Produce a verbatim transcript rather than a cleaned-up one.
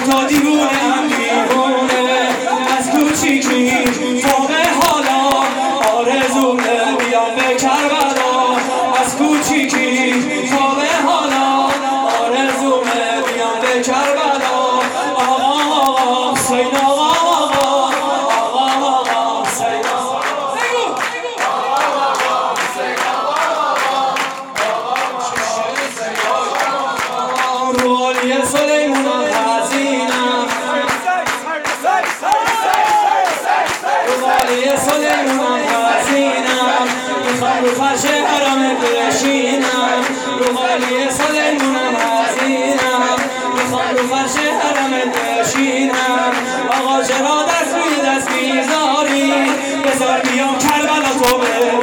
تا دیوونه هم دیوونه از کوچیکی فوق حالا آرزومه بیام به کربلا از کوچیکی فوق حالا آرزومه بیام به کربلا آقا آقا حسین آقا آقا آقا آقا حسین آقا روحانی سلیمون حزینم روحانی سلیمون حزینم میخوام رو فرش حرم بشینم روحانی سلیمون حزینم میخوام رو فرش حرم بشینم آقا چرا دست روی دست میذاری بذار بیام کربلا تو